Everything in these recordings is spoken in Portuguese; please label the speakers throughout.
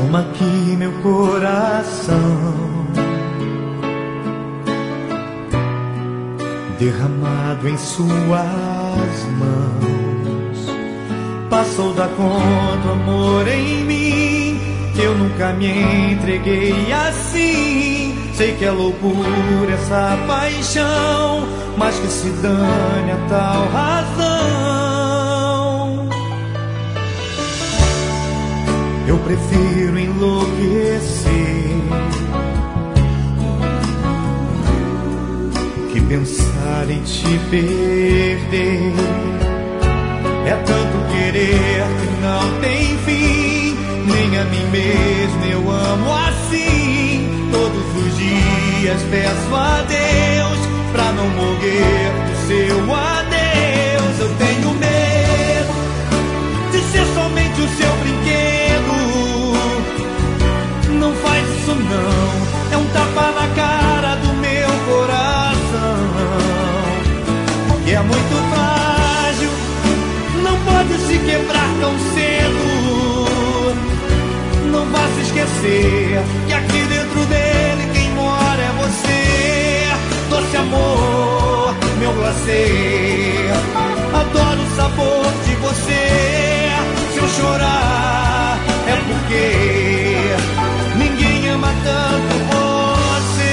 Speaker 1: Toma aqui meu coração, derramado em suas mãos. Passou da conta o amor em mim, que eu nunca me entreguei assim. Sei que é loucura essa paixão, mas que se dane a tal razão. Eu prefiro enlouquecer que pensar em te perder. É tanto querer que não tem fim, nem a mim mesmo eu amo assim. Todos os dias peço a Deus pra não morrer do seu adeus. Eu tenho medo de ser somente o seu brinquedo. Não faz isso não, é um tapa na cara do meu coração, que é muito frágil, não pode se quebrar tão cedo. Não vá se esquecer que aqui dentro dele quem mora é você. Doce amor, meu glacê, adoro o sabor de você. Se eu chorar é porque ninguém ama tanto você.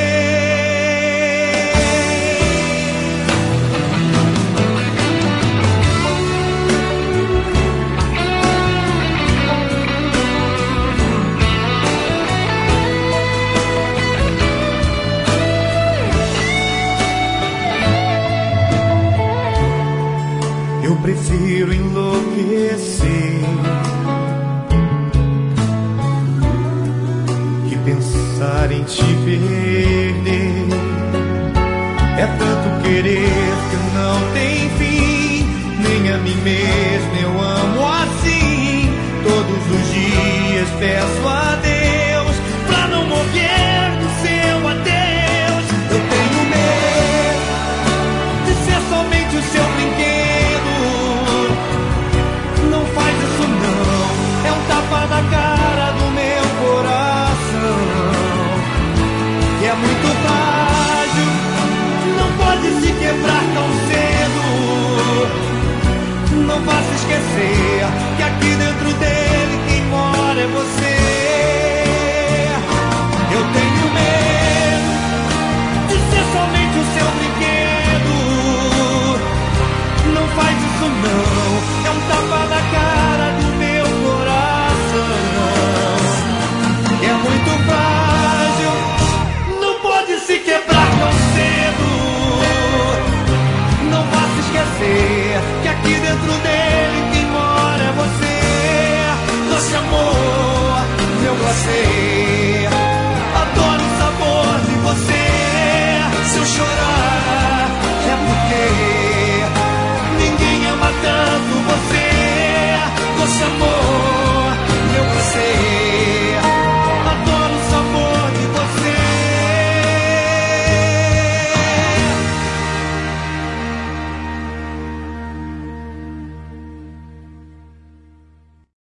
Speaker 1: Eu prefiro enlouquecer que pensar em te perder. É tanto querer que não tem fim, nem a mim mesmo eu amo assim. Todos os dias peço a Deus